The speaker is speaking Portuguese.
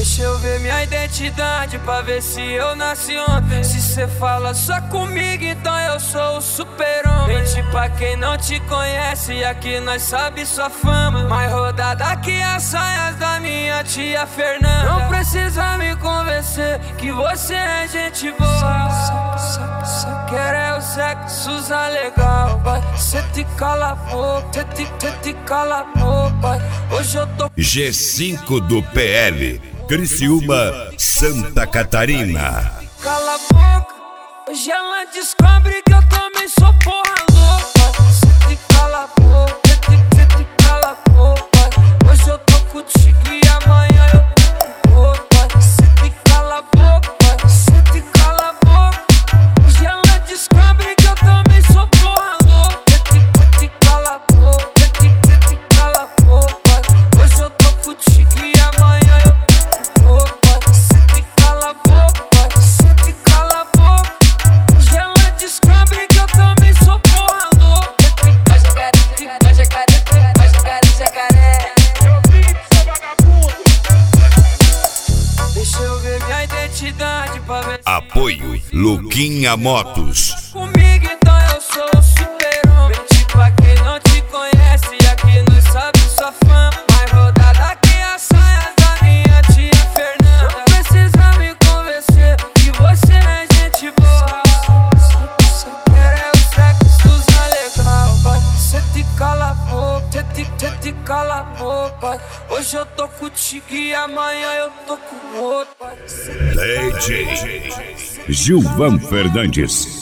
Deixa eu ver minha identidade pra ver se eu nasci ontem. Se cê fala só comigo, então eu sou o super-homem. Mente pra quem não te conhece, aqui nós sabe sua fama. Mais rodada que as saias da minha tia Fernanda. Não precisa me convencer que você é gente boa. Só quer é o sexo usar legal, vai. Cê te cala a boca, cê te cala a boca. Hoje eu tô G5 do PL, Criciúma, Santa Catarina. Cala a boca, hoje ela descobre que eu também sou porra louca. Cê te cala a boca, cê te cala a boca. Hoje eu tô contigo e amanhã eu tô com outra. Cê te cala a boca, cê te cala a boca. Hoje ela descobre que eu também sou porra louca. Cê te cala a boca, cê te cala a boca. Hoje eu tô contigo e amanhã eu tô com outra. Cê te cala a boca, cê te cala a boca. Hoje ela descobre que eu também sou porra louca. Vai jacaré, vai jacaré, vai jacaré, jacaré. Deixa eu ver minha identidade pra ver. Apoio Luquinha Motos. Comigo então eu sou o super-homem. Mente pra quem não te conhece, aqui nós sabe sua fama. Mais rodada que as saias da minha tia Fernanda. Não precisa me convencer que você é gente boa. Só quer é o sexo usar legal, vai. Cê te cala a boca, cê te cala a boca. Hoje eu tô contigo e amanhã eu tô com outro. DJ Gilvan Fernandes.